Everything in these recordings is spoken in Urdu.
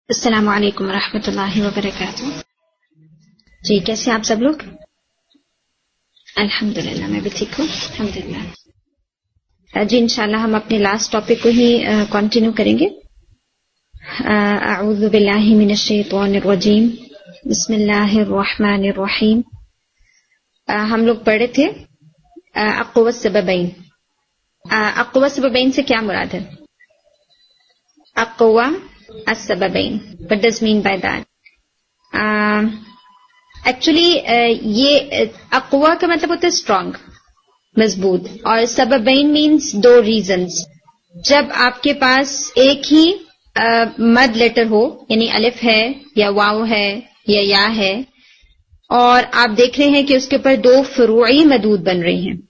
السلام علیکم ورحمۃ اللہ وبرکاتہ. جی کیسے آپ سب لوگ؟ الحمدللہ میں بھی ٹھیک ہوں الحمدللہ. جی انشاءاللہ ہم اپنے لاسٹ ٹاپک کو ہی کنٹینیو کریں گے. اعوذ باللہ من الشیطان الرجیم بسم اللہ الرحمن الرحیم. ہم لوگ پڑھے تھے اقوى السببین. اقوى السببین سے کیا مراد ہے؟ اقوى السببین. What does mean by that? Actually یہ اقوا کا مطلب ہوتا ہے اسٹرانگ، مضبوط، اور سببین مینس دو ریزنز. جب آپ کے پاس ایک ہی مد لیٹر ہو، یعنی الف ہے یا واو ہے یا یا ہے، اور آپ دیکھ رہے ہیں کہ اس کے اوپر دو فروعی مدود بن رہے ہیں،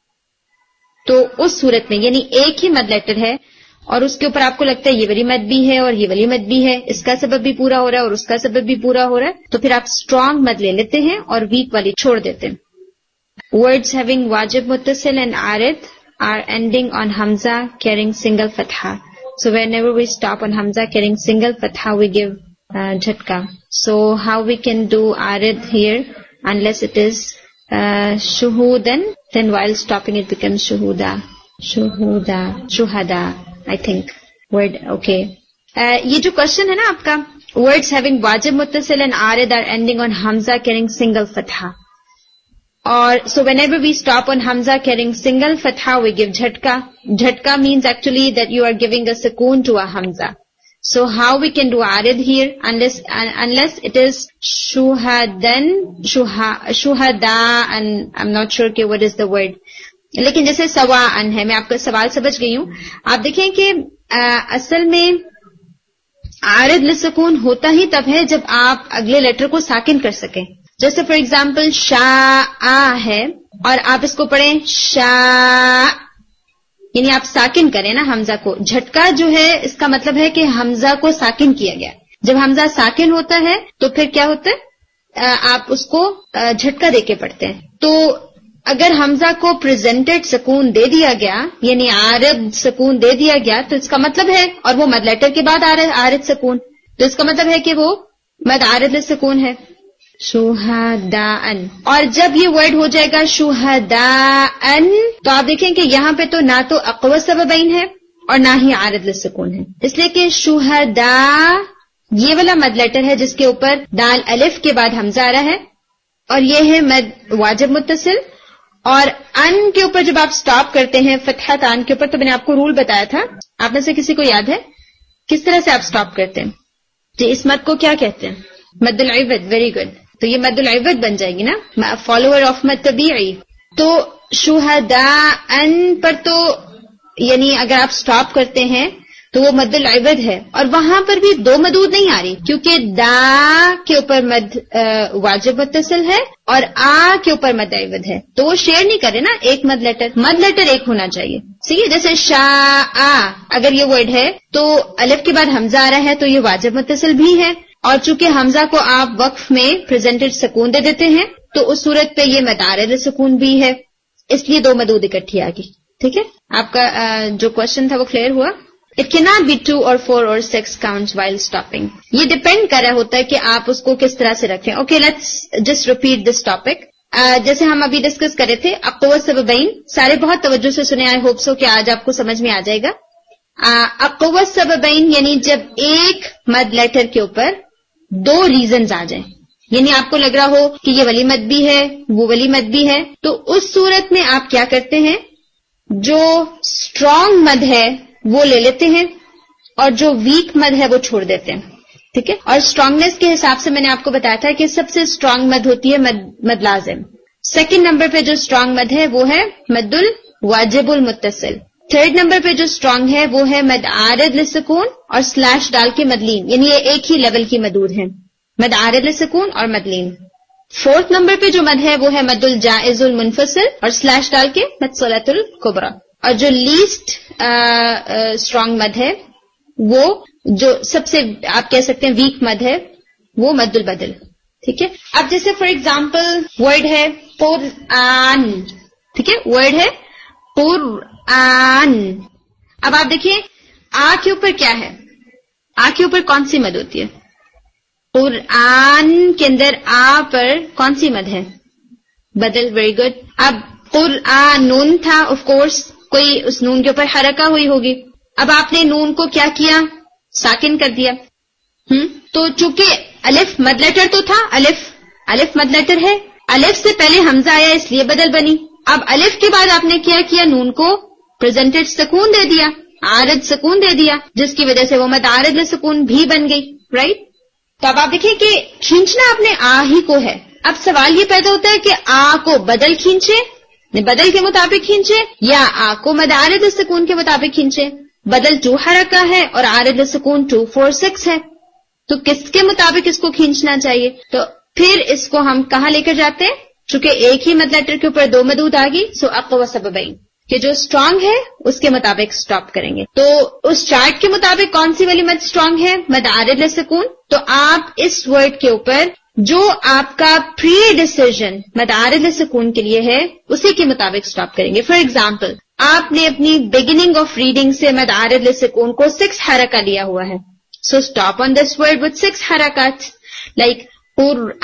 تو اس صورت میں یعنی ایک ہی مد لیٹر ہے اور اس کے اوپر آپ کو لگتا ہے یہ والی مد بھی ہے اور یہ والی مد بھی ہے، اس کا سبب بھی پورا ہو رہا ہے اور اس کا سبب بھی پورا ہو رہا ہے، تو پھر آپ اسٹرانگ مد لے لیتے ہیں اور ویک والی چھوڑ دیتے ہیں. Words having wajib muttasil and arid are ending on hamza carrying single fatha. So whenever we stop on hamza carrying single fatha we give jhatka. So how we can do arid here unless it is shuhudan, then while stopping it becomes shuhuda, shuhuda, shuhada. I think word okay. یہ جو question ہے نا آپ کا words having wajib muttasil and arid are ending on hamza carrying single fatha. اور so whenever we stop on hamza carrying single fatha we give jhatka. Jhatka means actually that you are giving a sukoon to a hamza. So how we can do arid here unless it is shuhadan, shuhada, and I'm not sure what is the word. لیکن جیسے سواءن ہے، میں آپ کا سوال سمجھ گئی ہوں. آپ دیکھیں کہ اصل میں عارض للسکون ہوتا ہی تب ہے جب آپ اگلے لیٹر کو ساکن کر سکیں. جیسے فار ایگزامپل شاء ہے اور آپ اس کو پڑھیں شاء، یعنی آپ ساکن کریں نا حمزہ کو. جھٹکا جو ہے اس کا مطلب ہے کہ حمزہ کو ساکن کیا گیا. جب حمزہ ساکن ہوتا ہے تو پھر کیا ہوتا ہے؟ آپ اس کو جھٹکا دے کے پڑھتے ہیں. تو اگر حمزہ کو پریزنٹڈ سکون دے دیا گیا، یعنی عارض سکون دے دیا گیا، تو اس کا مطلب ہے، اور وہ مد لیٹر کے بعد عارض سکون، تو اس کا مطلب ہے کہ وہ مد عارض سکون ہے. شہداءن. اور جب یہ ورڈ ہو جائے گا شہداءن تو آپ دیکھیں کہ یہاں پہ تو نہ تو اقوى السببین ہے اور نہ ہی عارض للسکون ہے، اس لیے کہ شہداء یہ والا مد لیٹر ہے جس کے اوپر دال الف کے بعد حمزہ آ رہا ہے، اور یہ ہے مد واجب متصل. اور ان کے اوپر جب آپ سٹاپ کرتے ہیں فتحہ تان کے اوپر، تو میں نے آپ کو رول بتایا تھا، آپ میں سے کسی کو یاد ہے کس طرح سے آپ سٹاپ کرتے ہیں؟ جی اس مد کو کیا کہتے ہیں؟ مد العوض. Very good. تو یہ مد العوض بن جائے گی نا، فالوور آف مد طبیعی. تو شہداء ان پر تو یعنی اگر آپ سٹاپ کرتے ہیں تو وہ مد العوض ہے، اور وہاں پر بھی دو مدود نہیں آ رہی کیونکہ دا کے اوپر مد واجب متصل ہے اور آ کے اوپر مد عوض ہے، تو وہ شیئر نہیں کرے نا ایک مد لیٹر ایک ہونا چاہیے. ٹھیک ہے، جیسے شاء اگر یہ ورڈ ہے تو الف کے بعد حمزہ آ رہا ہے تو یہ واجب متصل بھی ہے، اور چونکہ حمزہ کو آپ وقف میں پریزنٹڈ سکون دے دیتے ہیں تو اس صورت پہ یہ مد عارض سکون بھی ہے، اس لیے دو مدود اکٹھی آ گئی. ٹھیک ہے، آپ کا جو کوشچن تھا وہ کلیئر ہوا؟ It cannot be 2 or 4 or 6 counts while stopping. یہ ڈیپینڈ کر رہا ہوتا ہے کہ آپ اس کو کس طرح سے رکھیں. Okay, let's just repeat this topic. جیسے ہم ابھی ڈسکس کرے تھے اقوى السببین، سارے بہت توجہ سے سنے، آئی ہوپ سو کہ آج آپ کو سمجھ میں آ جائے گا. اقوى السببین یعنی جب ایک مد لیٹر کے اوپر دو ریزنز آ جائیں، یعنی آپ کو لگ رہا ہو کہ یہ والی مد بھی ہے وہ والی مد بھی ہے، تو اس صورت میں آپ کیا کرتے ہیں؟ جو اسٹرانگ مد ہے وہ لے لیتے ہیں اور جو ویک مد ہے وہ چھوڑ دیتے ہیں. ٹھیک ہے، اور اسٹرانگنیس کے حساب سے میں نے آپ کو بتایا تھا کہ سب سے اسٹرانگ مد ہوتی ہے مد لازم. سیکنڈ نمبر پہ جو اسٹرانگ مد ہے وہ ہے مد الواجب المتصل. تھرڈ نمبر پہ جو اسٹرانگ ہے وہ ہے مد عارض للسکون اور سلیش ڈال کے مدلین، یعنی یہ ایک ہی لیول کی مدود ہے، مد عارض للسکون اور مدلین. فورتھ نمبر پہ جو مد ہے وہ ہے مد الجائز المنفصل اور سلیش ڈال کے مد صلۃ الکبریٰ. اور جو لیسٹ اسٹرانگ مد ہے وہ جو سب سے آپ کہہ سکتے ہیں ویک مد ہے وہ مد البدل. ٹھیک ہے، اب جیسے فار ایگزامپل ورڈ ہے قرآن. ٹھیک ہے، ورڈ ہے قرآن. اب آپ دیکھیے آ کے اوپر کیا ہے؟ آ کے اوپر کون سی مد ہوتی ہے؟ قرآن کے اندر آ پر کون سی مد ہے؟ بدل. Very good. اب قرآن نون تھا، آف کورس کوئی اس نون کے اوپر حرکہ ہوئی ہوگی. اب آپ نے نون کو کیا کیا؟ ساکن کر دیا. تو چونکہ الف مد لیٹر تو تھا، الف مد لیٹر ہے، الف سے پہلے حمزہ آیا اس لیے بدل بنی. اب الف کے بعد آپ نے کیا کیا؟ نون کو پریزنٹڈ سکون دے دیا، عارض سکون دے دیا، جس کی وجہ سے وہ مد عارض سکون بھی بن گئی. رائٹ. تو اب آپ دیکھیں کہ کھینچنا آپ نے آ ہی کو ہے. اب سوال یہ پیدا ہوتا ہے کہ آ کو بدل کھینچے، بدل کے مطابق کھینچے، یا آ کو مد عارض سکون کے مطابق کھینچے. بدل 2 حرکہ ہے اور عارض سکون 2 4 6 ہے، تو کس کے مطابق اس کو کھینچنا چاہیے؟ تو پھر اس کو ہم کہاں لے کر جاتے ہیں؟ چونکہ ایک ہی مد لیٹر کے اوپر 2 مدود آ گئی، سو اقوى سببین کہ جو اسٹرانگ ہے اس کے مطابق سٹاپ کریں گے. تو اس چارٹ کے مطابق کون سی والی مد اسٹرانگ ہے؟ مد عارض سکون. تو آپ اس ورڈ کے اوپر جو آپ کا پری ڈیسیژن مد عارض سکون کے لیے ہے اسی کے مطابق سٹاپ کریں گے. فار ایگزامپل آپ نے اپنی بگننگ آف ریڈنگ سے مد عارض سکون کو 6 حرکہ لیا ہوا ہے. So stop on this word with 6 harakat, like Qur'an.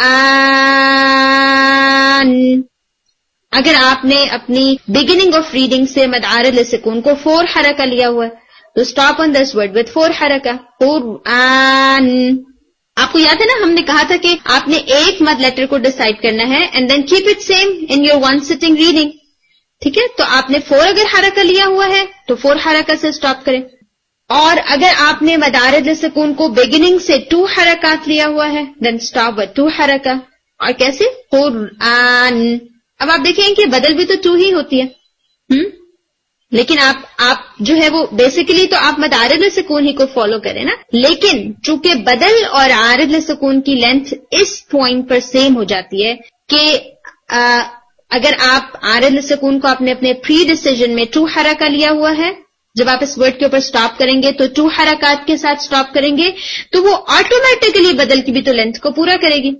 اگر آپ نے اپنی beginning of reading سے مد عارض سکون کو 4 حرکہ لیا ہوا ہے تو stop on this word with 4 حرکہ. قرآن. آپ کو یاد ہے نا ہم نے کہا تھا کہ آپ نے ایک مد لیٹر کو ڈیسائیڈ کرنا ہے and then keep it same in your one sitting reading. ٹھیک ہے، تو آپ نے 4 اگر حرکہ لیا ہوا ہے تو 4 حرکہ سے سٹاپ کریں. اور اگر آپ نے مد عارض سکون کو بگننگ سے 2 حرکات لیا ہوا ہے دین سٹاپ ود 2 حرکہ. اور کیسے؟ قرآن. اب آپ دیکھیں کہ بدل بھی تو 2 ہی ہوتی ہے، لیکن آپ جو ہے وہ بیسیکلی تو آپ مد عارض سکون ہی کو فالو کریں نا. لیکن چونکہ بدل اور عارض سکون کی لینتھ اس پوائنٹ پر سیم ہو جاتی ہے کہ اگر آپ عارض سکون کو آپ نے اپنے پری ڈیسیژن میں 2 حرکہ لیا ہوا ہے، جب آپ اس ورڈ کے اوپر سٹاپ کریں گے تو 2 حرکات کے ساتھ سٹاپ کریں گے تو وہ آٹومیٹکلی بدل کی بھی تو لینتھ کو پورا کرے گی.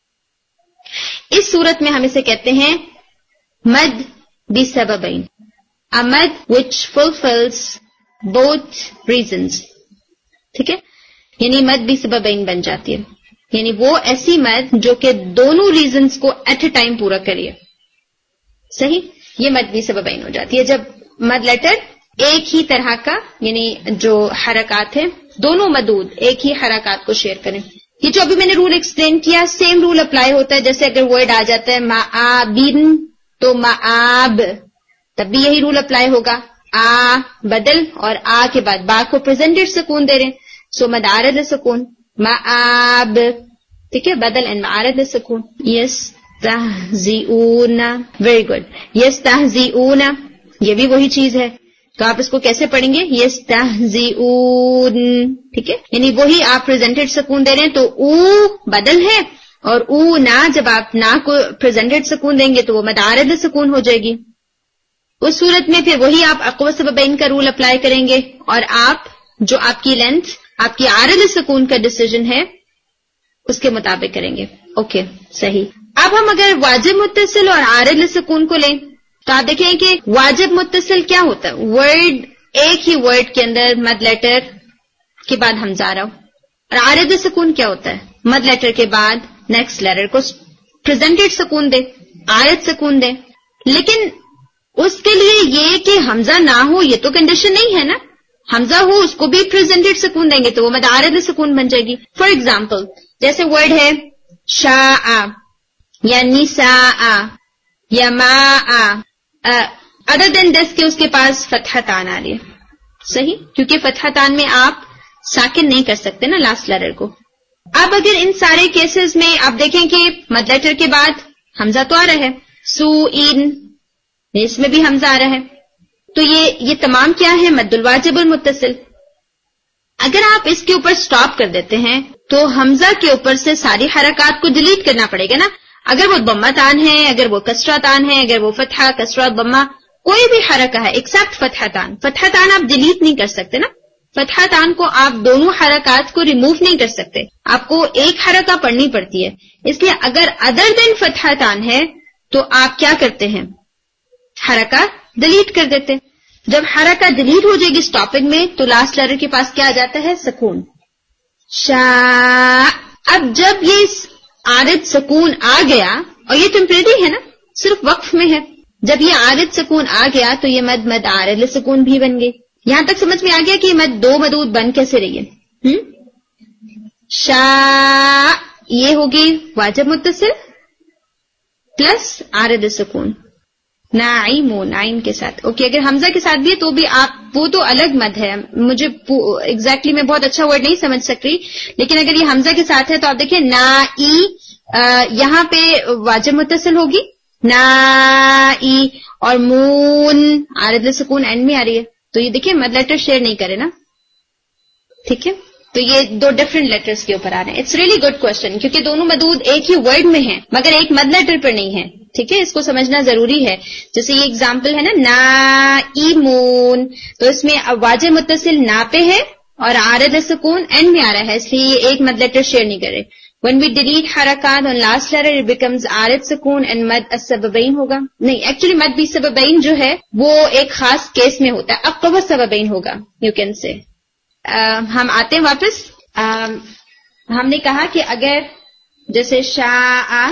اس صورت میں ہم اسے کہتے ہیں مد بسببین، a mud which fulfills both reasons. ٹھیک ہے، یعنی مد بسببین بن جاتی ہے، یعنی وہ ایسی مد جو کہ دونوں ریزنز کو ایٹ اے ٹائم پورا کریے. صحیح، یہ مد بسببین ہو جاتی ہے جب مد لیٹر ایک ہی طرح کا، یعنی جو حرکات ہیں دونوں مدود ایک ہی حرکات کو شیئر کریں. یہ جو ابھی میں نے رول ایکسپلین کیا سیم رول اپلائی ہوتا ہے. جیسے اگر ورڈ آ جاتا ہے معابن تو معاب، تب بھی یہی رول اپلائی ہوگا. آ بدل اور آ کے بعد با کو پریزنٹڈ سکون دے رہے ہیں، سو مد عارض سکون معاب. ٹھیک ہے، بدل اینڈ عارض سکون. یس تہزئون. Very good. یس تہزئون یہ بھی وہی چیز ہے، تو آپ اس کو کیسے پڑھیں گے؟ یستہزئون. ٹھیک ہے، یعنی وہی آپ پریزنٹڈ سکون دے رہے ہیں تو او بدل ہے، اور او نا جب آپ نا کو پریزنٹڈ سکون دیں گے تو وہ مد عارض سکون ہو جائے گی. اس صورت میں پھر وہی آپ اقوى سببین کا رول اپلائی کریں گے اور آپ جو آپ کی لینتھ آپ کی عارض سکون کا ڈیسیژن ہے اس کے مطابق کریں گے. اوکے صحیح. اب ہم اگر واجب متصل اور عارض سکون کو لیں تو آپ دیکھیں کہ واجب متصل کیا ہوتا ہے؟ ورڈ ایک ہی ورڈ کے اندر مد لیٹر کے بعد حمزہ آ رہا ہو. اور عارض سکون کیا ہوتا ہے؟ مد لیٹر کے بعد نیکسٹ لیٹر کو پریزنٹڈ سکون دے، عارض سکون دے. لیکن اس کے لیے یہ کہ حمزہ نہ ہو یہ تو کنڈیشن نہیں ہے نا. حمزہ ہو اس کو بھی پریزنٹڈ سکون دیں گے تو وہ مد عارض سکون بن جائے گی. فار ایگزامپل جیسے ورڈ ہے شاء یا نساء یا ماء، ادر دین دس کے اس کے پاس فتحتان آ رہی ہے. صحیح، کیونکہ فتحتان میں آپ ساکن نہیں کر سکتے نا لاسٹ لیٹر کو. اب اگر ان سارے کیسز میں آپ دیکھیں کہ مد لیٹر کے بعد حمزہ تو آ رہا ہے، سوئن اس میں بھی حمزہ آ رہا ہے، تو یہ تمام کیا ہے؟ مد الواجب المتصل. اگر آپ اس کے اوپر سٹاپ کر دیتے ہیں تو حمزہ کے اوپر سے ساری حرکات کو ڈیلیٹ کرنا پڑے گا نا. اگر وہ ضمہ تان ہے، اگر وہ کسرہ تان ہے، اگر وہ فتحہ کسرہ ضمہ کوئی بھی حرکہ ہے ایکسپٹ فتحہ تان. فتحہ تان آپ ڈیلیٹ نہیں کر سکتے نا. فتحہ تان کو آپ دونوں حرکات کو ریموو نہیں کر سکتے، آپ کو ایک حرکہ پڑھنی پڑتی ہے. اس لیے اگر ادر دین فتحہ تان ہے تو آپ کیا کرتے ہیں؟ حرکہ ڈیلیٹ کر دیتے. جب حرکہ ڈیلیٹ ہو جائے گی اسٹاپنگ میں تو لاسٹ لیٹر کے پاس کیا آ جاتا ہے؟ سکون. شا. اب جب یہ عارض سکون آ گیا، اور یہ ٹیمپریری ہے نا، صرف وقف میں ہے، جب یہ عارض سکون آ گیا تو یہ مد عارض سکون بھی بن گئی. یہاں تک سمجھ میں آ گیا کہ یہ مد دو مدود بن کیسے رہی ہے. شا یہ ہوگی واجب متصل پلس عارض سکون. نعیم کے ساتھ. اوکے، اگر حمزہ کے ساتھ بھی ہے تو بھی آپ، وہ تو الگ مد ہے، مجھے ایگزیکٹلی میں بہت اچھا ورڈ نہیں سمجھ سک رہی، لیکن اگر یہ حمزہ کے ساتھ ہے تو آپ دیکھیں یہاں پہ واجب متصل ہوگی نائی، اور مون عارض سکون اینڈ میں آ رہی ہے، تو یہ دیکھیں مد لیٹر شیئر نہیں کرے نا. ٹھیک ہے، تو یہ دو ڈفرنٹ لیٹرز کے اوپر آ رہے ہیں. اٹس ریئلی گڈ کوشچن، کیونکہ دونوں مدود ایک ہی ورڈ میں ہیں مگر ایک مد لیٹر پر نہیں ہے. ٹھیک ہے، اس کو سمجھنا ضروری ہے. جیسے یہ اگزامپل ہے نا نائمون، تو اس میں واجب متصل نا پہ ہے اور عارض سکون اینڈ میں آ رہا ہے، اس لیے یہ ایک مد لیٹر شیئر نہیں کرے. when we delete حرکات on last letter it becomes عارض سکون and مد السببین ہوگا. نہیں، ایکچولی مد بھی سببین جو ہے وہ ایک خاص کیس میں ہوتا ہے، اقوى سببین ہوگا یو کین سے. ہم آتے ہیں واپس. ہم نے کہا کہ اگر جیسے شاء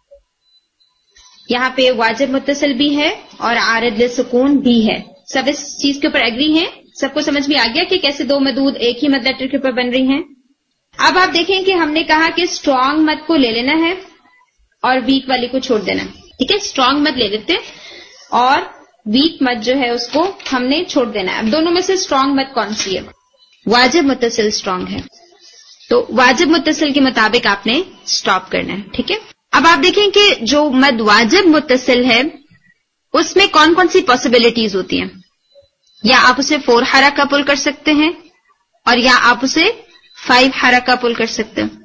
یہاں پہ واجب متصل بھی ہے اور عارض سکون بھی ہے، سب اس چیز کے اوپر ایگری ہیں؟ سب کو سمجھ میں آ گیا کہ کیسے دو مدود ایک ہی مد لیٹر کے اوپر بن رہی ہیں؟ اب آپ دیکھیں کہ ہم نے کہا کہ اسٹرانگ مد کو لے لینا ہے اور ویک والی کو چھوڑ دینا. ٹھیک ہے، اسٹرانگ مد لے لیتے اور ویک مد جو ہے اس کو ہم نے چھوڑ دینا ہے. اب دونوں میں سے اسٹرانگ مد کون سی ہے؟ واجب متصل اسٹرانگ ہے، تو واجب متصل کے مطابق آپ نے اسٹاپ کرنا ہے. ٹھیک ہے، اب آپ دیکھیں کہ جو مد واجب متصل ہے اس میں کون کون سی پاسبلٹیز ہوتی ہیں. یا آپ اسے 4 حرکہ پل کر سکتے ہیں اور یا آپ اسے 5 حرکہ پل کر سکتے ہیں.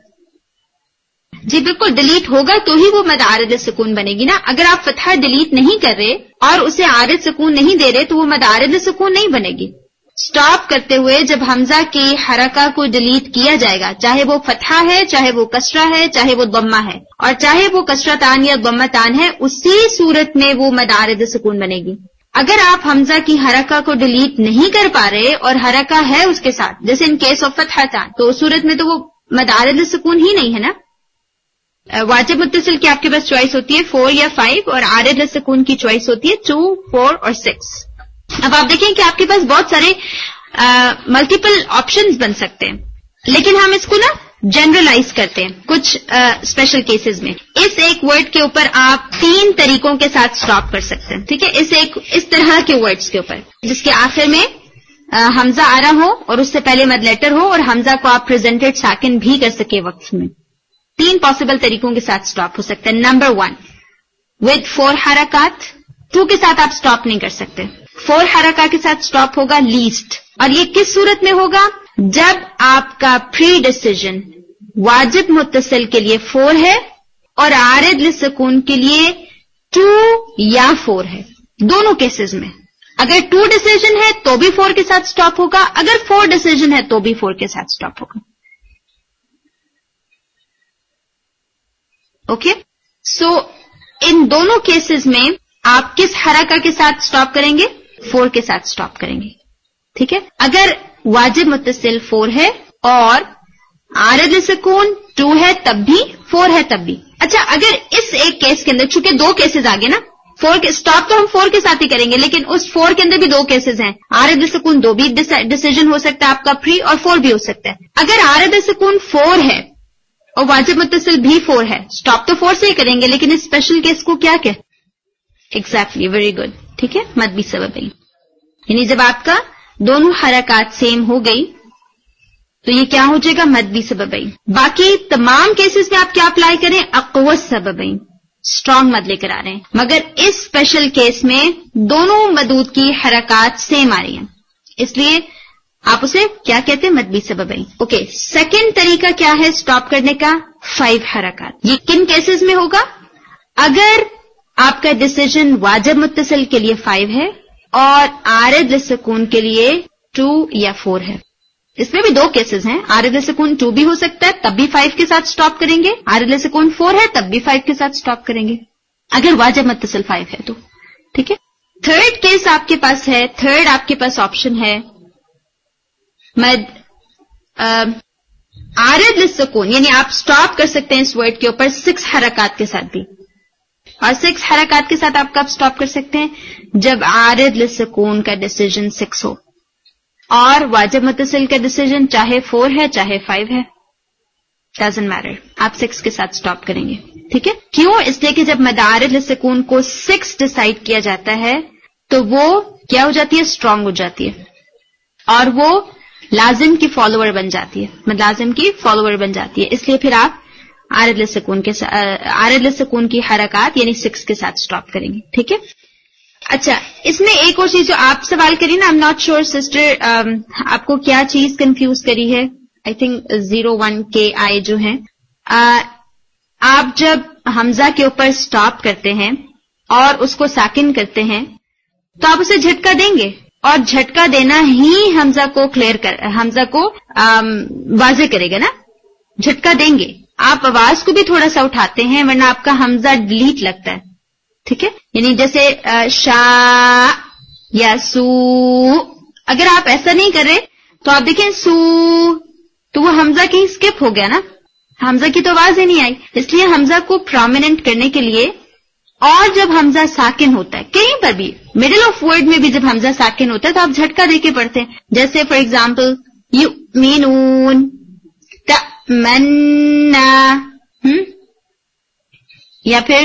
جی بالکل، ڈیلیٹ ہوگا تو ہی وہ مد عارض سکون بنے گی نا. اگر آپ فتحہ ڈیلیٹ نہیں کر رہے اور اسے عارض سکون نہیں دے رہے تو وہ مد عارض سکون نہیں بنے گی. سٹاپ کرتے ہوئے جب حمزہ کی حرکہ کو ڈیلیٹ کیا جائے گا، چاہے وہ فتحہ ہے، چاہے وہ کسرہ ہے، چاہے وہ ضمہ ہے، اور چاہے وہ کسرہ تان یا ضمہ تان ہے، اسی صورت میں وہ مد عارض سکون بنے گی. اگر آپ حمزہ کی حرکہ کو ڈیلیٹ نہیں کر پا رہے اور حرکہ ہے اس کے ساتھ، جیسے ان کیس آف فتحہ تان، تو اس صورت میں تو وہ مد عارض سکون ہی نہیں ہے نا. واجب متصل کی آپ کے پاس چوائس ہوتی ہے 4 یا 5 اور عارض سکون کی چوائس ہوتی ہے 2، 4 اور 6. اب آپ دیکھیں کہ آپ کے پاس بہت سارے ملٹیپل آپشنز بن سکتے ہیں، لیکن ہم اس کو نا جنرلائز کرتے ہیں کچھ اسپیشل کیسز میں. اس ایک ورڈ کے اوپر آپ 3 طریقوں کے ساتھ اسٹاپ کر سکتے ہیں. ٹھیک ہے، اس طرح کے ورڈز کے اوپر جس کے آخر میں حمزہ آ رہا ہو اور اس سے پہلے مد لیٹر ہو اور حمزہ کو آپ پریزنٹڈ ساکن بھی کر سکے وقت میں. 3 پاسبل طریقوں کے ساتھ اسٹاپ ہو سکتا ہے. نمبر 1 ود 4 حرکات. 2 کے ساتھ آپ اسٹاپ نہیں کر سکتے. 4 حرکات کے ساتھ اسٹاپ ہوگا لیسٹ. اور یہ کس صورت میں ہوگا؟ جب آپ کا پری ڈیسیژن واجب متصل کے لیے 4 ہے اور عارض سکون کے لیے 2 یا 4 ہے. دونوں کیسز میں اگر 2 ڈیسیژن ہے تو بھی 4 کے ساتھ اسٹاپ ہوگا، اگر 4 ڈیسیژن ہے تو بھی 4 کے ساتھ اسٹاپ ہوگا. اوکے، سو ان دونوں کیسز میں آپ کس حرکہ کے ساتھ اسٹاپ کریں گے؟ 4 کے ساتھ اسٹاپ کریں گے. ٹھیک ہے، اگر واجب متصل 4 ہے اور عارض سکون 2 ہے تب بھی، 4 ہے تب بھی. اچھا، اگر اس ایک کیس کے اندر، چونکہ 2 کیسز آگے نا، 4 کے اسٹاپ تو ہم 4 کے ساتھ ہی کریں گے، لیکن اس 4 کے اندر بھی 2 کیسز ہیں. عارض سکون 2 بھی ڈیسیژن ہو سکتا ہے آپ کا پری، اور 4 بھی ہو سکتا ہے. اگر عارض سکون 4 ہے اور واجب متصل بھی 4 ہے، اسٹاپ تو 4 سے ہی کریں گے، لیکن اس اسپیشل کیس کو کیا کہ ایگزیکٹلی ویری گڈ. ٹھیک ہے، مد بھی سبب ہے، یعنی جب آپ کا دونوں حرکات سیم ہو گئی تو یہ کیا ہو جائے گا؟ مد بھی سببین. باقی تمام کیسز میں آپ کیا اپلائی کریں؟ اقوى سببین، اسٹرانگ مد لے کر آ رہے ہیں. مگر اس اسپیشل کیس میں دونوں مدود کی حرکات سیم آ رہی ہیں، اس لیے آپ اسے کیا کہتے ہیں؟ مد بھی سببین. اوکے، سیکنڈ طریقہ کیا ہے اسٹاپ کرنے کا؟ 5 حرکات. یہ کن کیسز میں ہوگا؟ اگر آپ کا ڈیسیژن واجب متصل کے لیے 5 ہے اور عارض سکون کے لیے 2 یا 4 ہے. اس میں بھی 2 کیسز ہیں، عارض سکون 2 بھی ہو سکتا ہے تب بھی 5 کے ساتھ اسٹاپ کریں گے، عارض سکون 4 ہے تب بھی 5 کے ساتھ اسٹاپ کریں گے اگر واجب متصل 5 ہے تو. ٹھیک ہے، تھرڈ کیس آپ کے پاس ہے، تھرڈ آپ کے پاس آپشن ہے مد عارض للسکون یعنی آپ سٹاپ کر سکتے ہیں اس ورڈ کے اوپر 6 حرکات کے ساتھ بھی. اور 6 حرکات کے ساتھ آپ کب سٹاپ کر سکتے ہیں؟ جب عارض للسکون کا ڈیسیجن 6 ہو اور واجب متصل کا ڈیسیجن چاہے 4 ہے چاہے 5 ہے، ڈزنٹ میٹر، آپ 6 کے ساتھ سٹاپ کریں گے. ٹھیک ہے؟ کیوں؟ اس لیے کہ جب مد عارض للسکون کو 6 ڈیسائیڈ کیا جاتا ہے تو وہ کیا ہو جاتی ہے؟ اسٹرانگ ہو جاتی ہے اور وہ لازم کی فالوور بن جاتی ہے، لازم کی فالوور بن جاتی ہے. اس لیے پھر آپ عارض للسکون کی حرکات یعنی 6 کے ساتھ سٹاپ کریں گے. ٹھیک ہے؟ اچھا، اس میں ایک اور چیز جو آپ سوال کری نا، I'm not sure sister آپ کو کیا چیز کنفیوز کری ہے. آئی تھنک 01 کے آئے جو ہیں، آپ جب حمزہ کے اوپر سٹاپ کرتے ہیں اور اس کو ساکن کرتے ہیں تو آپ اسے جھٹکا دیں گے، اور جھٹکا دینا ہی حمزہ کو واضح کرے گا نا. جھٹکا دیں گے. آپ آواز کو بھی تھوڑا سا اٹھاتے ہیں ورنہ آپ کا حمزہ ڈیلیٹ لگتا ہے. ٹھیک ہے؟ یعنی جیسے شا یا سو، اگر آپ ایسا نہیں کر رہے تو آپ دیکھیں سو، تو وہ حمزہ کی اسکپ ہو گیا نا، حمزہ کی تو آواز ہی نہیں آئی. اس لیے حمزہ کو پرومیننٹ کرنے کے لیے، اور جب حمزہ ساکن ہوتا ہے کہیں پر بھی مڈل آف ورڈ میں بھی جب حمزہ ساکن ہوتا ہے تو آپ جھٹکا دے کے پڑھتے ہیں. جیسے فار ایگزامپل یؤمنون، تأمنا، یا پھر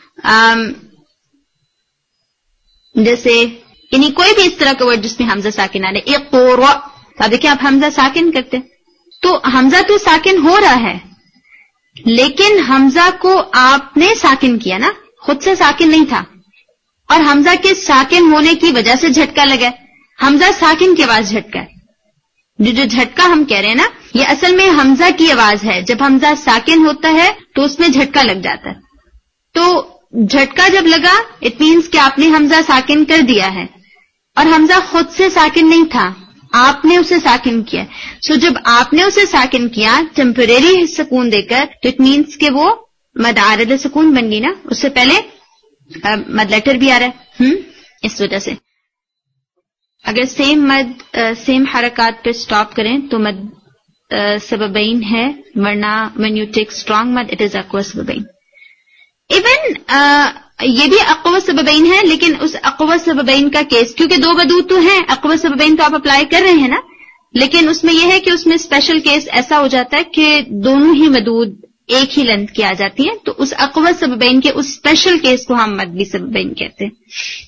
جیسے یعنی کوئی بھی اس طرح کا ورڈ جس میں حمزہ ساکن آ رہا ہے. اقرأ، آپ دیکھیں آپ حمزہ ساکن کرتے تو حمزہ تو ساکن ہو رہا ہے لیکن حمزہ کو آپ نے ساکن کیا نا، خود سے ساکن نہیں تھا، اور حمزہ کے ساکن ہونے کی وجہ سے جھٹکا لگا. حمزہ ساکن کی آواز جھٹکا ہے. جو جھٹکا ہم کہہ رہے ہیں نا، یہ اصل میں حمزہ کی آواز ہے. جب حمزہ ساکن ہوتا ہے تو اس میں جھٹکا لگ جاتا ہے. تو جھٹکا جب لگا اٹ مینس کہ آپ نے حمزہ ساکن کر دیا ہے، اور حمزہ خود سے ساکن نہیں تھا، آپ نے اسے ساکن کیا. سو جب آپ نے اسے ساکن کیا ٹیمپریری سکون دے کر، تو اٹ مینس کہ وہ مد عارض سکون بن گئی نا. اس سے پہلے مد لیٹر بھی آ رہا ہے. اس وجہ سے اگر سیم حرکات پہ سٹاپ کریں تو مد سببین ہے، ورنہ when you take strong مد it is اقوى سببین. ایون یہ بھی اقوى سببین ہے، لیکن اس اقوى سببین کا کیس کیونکہ 2 مدود تو ہیں، اقوى سببین تو آپ اپلائی کر رہے ہیں نا، لیکن اس میں یہ ہے کہ اس میں اسپیشل کیس ایسا ہو جاتا ہے کہ دونوں ہی مدود ایک ہی لینتھ کی آ جاتی ہے، تو اس اقوى سببین کے اس اسپیشل کیس کو ہم مدی سببین کہتے ہیں.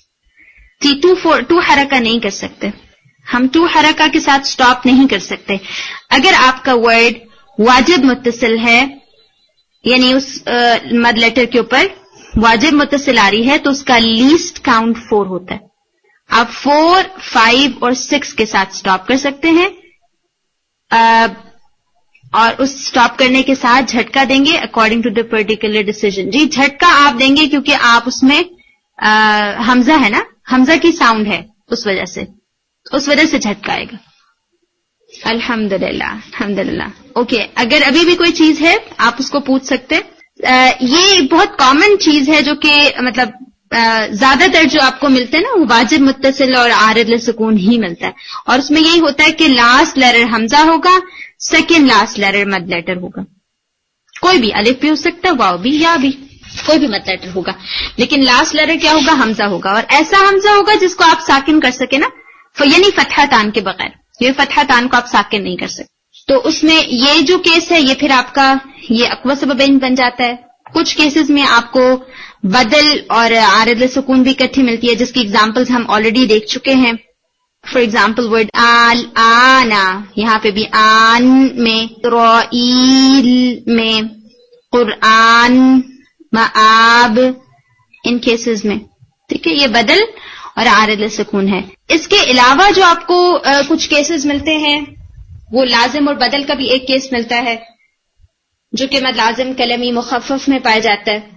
2 حرکہ نہیں کر سکتے ہم، 2 حرکہ کے ساتھ سٹاپ نہیں کر سکتے. اگر آپ کا ورڈ واجب متصل ہے یعنی اس مد لیٹر کے اوپر واجب متصل آ رہی ہے تو اس کا لیسٹ کاؤنٹ 4 ہوتا ہے. آپ 4, 5 اور 6 کے ساتھ سٹاپ کر سکتے ہیں، اور اس سٹاپ کرنے کے ساتھ جھٹکا دیں گے according to the particular decision. جی جھٹکا آپ دیں گے کیونکہ آپ اس میں حمزہ ہے نا، حمزہ کی ساؤنڈ ہے، اس وجہ سے جھٹکا آئے گا. الحمدللہ الحمدللہ. اوکے، اگر ابھی بھی کوئی چیز ہے آپ اس کو پوچھ سکتے. یہ بہت کامن چیز ہے جو کہ مطلب زیادہ تر جو آپ کو ملتے ہیں نا وہ واجب متصل اور عارض للسکون ہی ملتا ہے، اور اس میں یہی ہوتا ہے کہ لاسٹ لیٹر حمزہ ہوگا، سیکنڈ لاسٹ لیٹر مد لیٹر ہوگا. کوئی بھی الف بھی ہو سکتا ہے، واو بھی، یا بھی کوئی بھی مد لیٹر ہوگا، لیکن لاسٹ لیٹر کیا ہوگا؟ حمزہ ہوگا، اور ایسا حمزہ ہوگا جس کو آپ ساکن کر سکے نا، یعنی فتحہ تان کے بغیر. یہ فتحہ تان کو آپ ساکن نہیں کر سکتے. تو اس میں یہ جو کیس ہے یہ پھر آپ کا یہ اقوى سببین بن جاتا ہے. کچھ کیسز میں آپ کو بدل اور عارض سکون بھی اکٹھی ملتی ہے، جس کی ایگزامپلز ہم آلریڈی دیکھ چکے ہیں. فار ایگزامپل ورڈ آنا، یہاں پہ بھی آن میں، رائیل میں، قرآن، مآب، ان کیسز میں. ٹھیک ہے، یہ بدل اور عارض سکون ہے. اس کے علاوہ جو آپ کو کچھ کیسز ملتے ہیں وہ لازم اور بدل کا بھی ایک کیس ملتا ہے جو کہ مد لازم کلمی مخفف میں پایا جاتا ہے.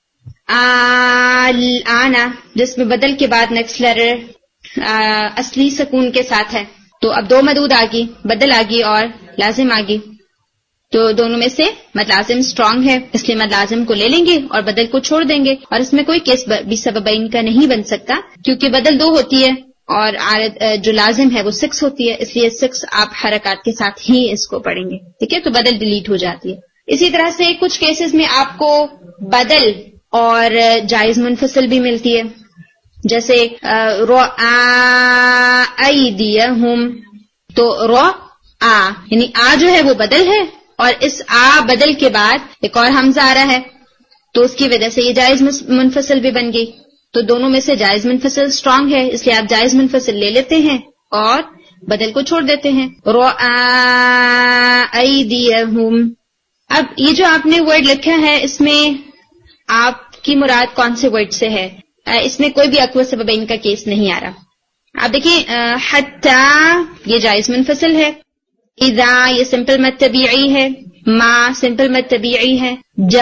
آنا جس میں بدل کے بعد نیکسٹ لیٹر اصلی سکون کے ساتھ ہے، تو اب 2 مدود آگی، بدل آگی اور لازم آگی. تو دونوں میں سے مد لازم اسٹرانگ ہے، اس لیے مد لازم کو لے لیں گے اور بدل کو چھوڑ دیں گے. اور اس میں کوئی کیس بھی سببین کا نہیں بن سکتا کیونکہ بدل 2 ہوتی ہے اور عارض جو لازم ہے وہ 6 ہوتی ہے، اس لیے 6 آپ حرکات کے ساتھ ہی اس کو پڑھیں گے. ٹھیک ہے، تو بدل ڈیلیٹ ہو جاتی ہے. اسی طرح سے کچھ کیسز میں آپ کو بدل اور جائز منفصل بھی ملتی ہے، جیسے ایدیہم، تو یعنی جو ہے وہ بدل ہے، اور اس بدل کے بعد ایک اور حمزہ آ رہا ہے، تو اس کی وجہ سے یہ جائز منفصل بھی بن گئی. تو دونوں میں سے جائز منفصل اسٹرانگ ہے، اس لیے آپ جائز منفصل لے لیتے ہیں اور بدل کو چھوڑ دیتے ہیں. ایدیہم. اب یہ جو آپ نے ورڈ لکھا ہے، اس میں آپ کی مراد کون سے ورڈ سے ہے؟ اس میں کوئی بھی اقوى سببین کا کیس نہیں آ رہا. آپ دیکھیں حتی یہ جائز منفصل ہے، اذا یہ سمپل مد طبیعی ہے، ما سمپل مد طبیعی ہے،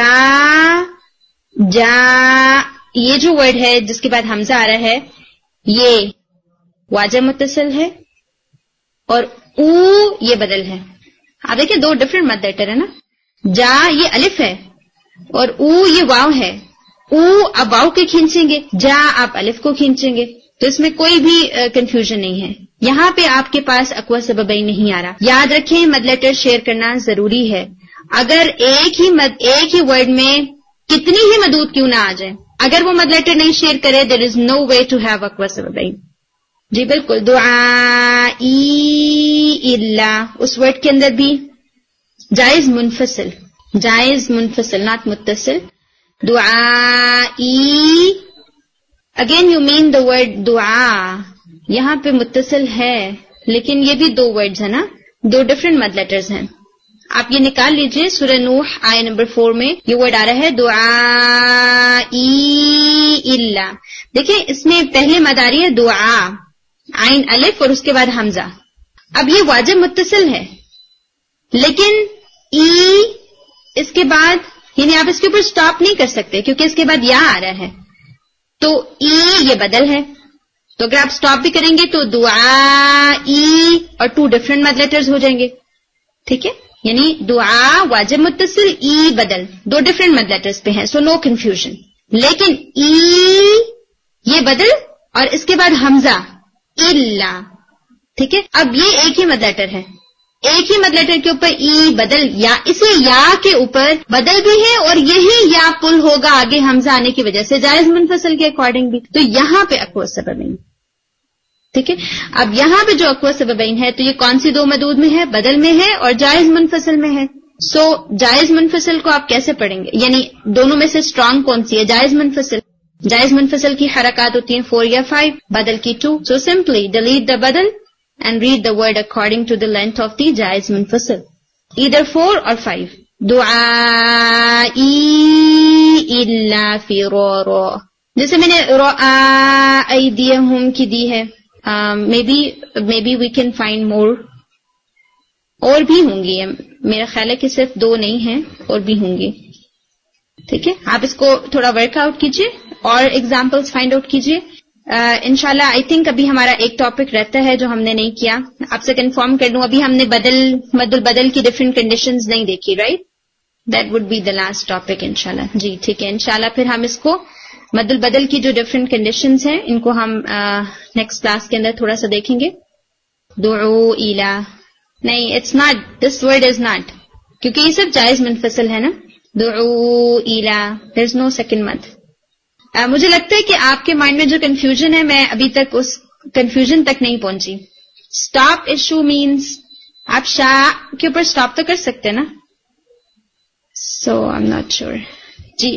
جا یہ جو ورڈ ہے جس کے بعد حمزہ آ رہا ہے یہ واجب متصل ہے، اور او یہ بدل ہے. آپ دیکھیں 2 ڈفرنٹ مد لیٹر ہے نا. جا یہ الف ہے اور او یہ واو ہے. او آپ واو کے کھینچیں گے، جا آپ الف کو کھینچیں گے، تو اس میں کوئی بھی کنفیوژن نہیں ہے. یہاں پہ آپ کے پاس اقوى سببین نہیں آ رہا. یاد رکھیں مد لیٹر شیئر کرنا ضروری ہے. اگر ایک ہی ورڈ میں کتنی ہی مدود کیوں نہ آ جائے، اگر وہ مد لیٹر نہیں شیئر کرے there is no way to have اقوى سببین. جی بالکل. دعائی الا اس ورڈ کے اندر بھی جائز منفصل ناٹ متصل. دعائی again you mean the word دعا، یہاں پہ متصل ہے لیکن یہ بھی 2 ورڈز ہیں نا، 2 ڈفرنٹ مد لیٹرز ہیں. آپ یہ نکال لیجئے، سورہ نوح آیہ نمبر 4 میں یہ ورڈ آ رہا ہے دعائی الا. دیکھیں اس میں پہلے مد آ رہی ہے دعا، عین الف اور اس کے بعد حمزہ. اب یہ واجب متصل ہے لیکن اس کے بعد یعنی آپ اس کے اوپر سٹاپ نہیں کر سکتے کیونکہ اس کے بعد یا آ رہا ہے، تو یہ بدل ہے. تو اگر آپ سٹاپ بھی کریں گے تو دعائی اور 2 ڈفرنٹ مد لیٹرز ہو جائیں گے. ٹھیک ہے، یعنی دعا واجب متصل، بدل 2 ڈفرنٹ مد لیٹرز پہ ہیں، سو نو کنفیوژن. لیکن یہ بدل اور اس کے بعد حمزہ الا. ٹھیک ہے، اب یہ ایک ہی مد لیٹر ہے، ایک ہی مد لیٹر کے اوپر بدل، یا اسی یا کے اوپر بدل بھی ہے اور یہی یا پل ہوگا آگے حمزہ آنے کی وجہ سے جائز منفصل کے اکارڈنگ بھی. تو یہاں پہ اقوى سببین. ٹھیک ہے، اب یہاں پہ جو اقوى سببین ہے تو یہ کون سی 2 مدود میں ہے؟ بدل میں ہے اور جائز منفصل میں ہے. سو جائز منفصل کو آپ کیسے پڑھیں گے؟ یعنی دونوں میں سے اسٹرانگ کون سی ہے؟ جائز منفصل. جائز منفصل کی حرکات ہوتی ہیں 4 یا 5، بدل کی 2. سو سمپلی ڈیلیٹ دا بدل and read the word according to the length of the جائز منفصل, either 4 or 5. دعائی الا فرارا, جیسے میں نے ایدیہم کی دی ہے. maybe we can find more. اور بھی ہوں گی, میرا خیال ہے کہ صرف 2 نہیں ہیں, اور بھی ہوں گی. ٹھیک ہے, آپ اس کو تھوڑا ورک آؤٹ کیجئے اور ایگزامپلس فائنڈ آؤٹ کیجئے. انشاءاللہ آئی تھنک ابھی ہمارا ایک ٹاپک رہتا ہے جو ہم نے نہیں کیا. آپ سے کنفرم کر لوں, ابھی ہم نے مد البدل کی ڈفرینٹ کنڈیشنز نہیں دیکھی, right? That would be the last topic انشاءاللہ. جی ٹھیک ہے, انشاءاللہ پھر ہم اس کو مد البدل کی جو ڈفرینٹ کنڈیشنز ہیں ان کو ہم نیکسٹ کلاس کے اندر تھوڑا سا دیکھیں گے. دعو الا, نہیں it's not, this word is not, کیونکہ یہ سب جائز منفصل ہے نا. دعو الا, دیر از نو سیکنڈ مد. مجھے لگتا ہے کہ آپ کے مائنڈ میں جو کنفیوژن ہے, میں ابھی تک اس کنفیوژن تک نہیں پہنچی. اسٹاپ ایشو مینس آپ شاہ کے اوپر اسٹاپ تو کر سکتے نا. So I'm not sure. جی,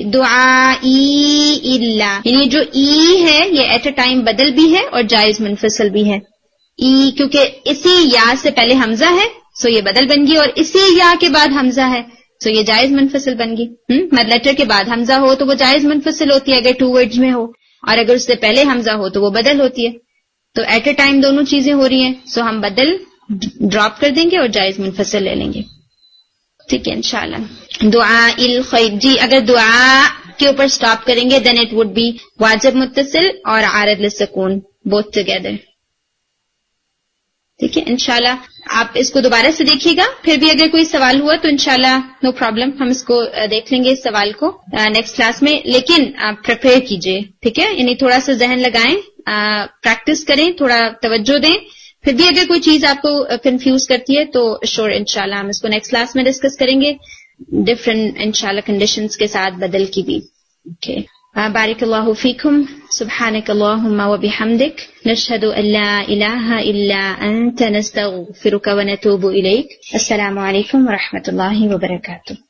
دعائی الا, یعنی جو ای ہے یہ ایٹ اے ٹائم بدل بھی ہے اور جائز منفصل بھی ہے. ای کیونکہ اسی یا سے پہلے حمزہ ہے, سو یہ بدل بن گئی, اور اسی یا کے بعد حمزہ ہے, سو یہ جائز منفصل بن گئی. مد لیٹر کے بعد حمزہ ہو تو وہ جائز منفصل ہوتی ہے اگر 2 ورڈز میں ہو, اور اگر اس سے پہلے حمزہ ہو تو وہ بدل ہوتی ہے. تو ایٹ اے ٹائم دونوں چیزیں ہو رہی ہیں, سو ہم بدل ڈراپ کر دیں گے اور جائز منفصل لے لیں گے. ٹھیک ہے انشاءاللہ. دعا الخیر, جی اگر دعا کے اوپر سٹاپ کریں گے دین اٹ وڈ بی واجب متصل اور عارض للسکون بوتھ ٹوگیدر. ٹھیک ہے انشاءاللہ آپ اس کو دوبارہ سے دیکھیے گا, پھر بھی اگر کوئی سوال ہوا تو انشاءاللہ نو پرابلم, ہم اس کو دیکھ لیں گے اس سوال کو نیکسٹ کلاس میں. لیکن آپ پریپیئر کیجئے, ٹھیک ہے, یعنی تھوڑا سا ذہن لگائیں پریکٹس کریں, تھوڑا توجہ دیں. پھر بھی اگر کوئی چیز آپ کو کنفیوز کرتی ہے تو شور انشاءاللہ ہم اس کو نیکسٹ کلاس میں ڈسکس کریں گے, ڈفرینٹ انشاءاللہ کنڈیشنز کے ساتھ بدل کی بھی. اوکے, بارک اللہ فیکم, سبحانک اللہم و بحمدک, نشہد ان لا الہ الا انت, نستغفرک و نتوب الیک. السلام علیکم و رحمۃ اللہ وبرکاتہ.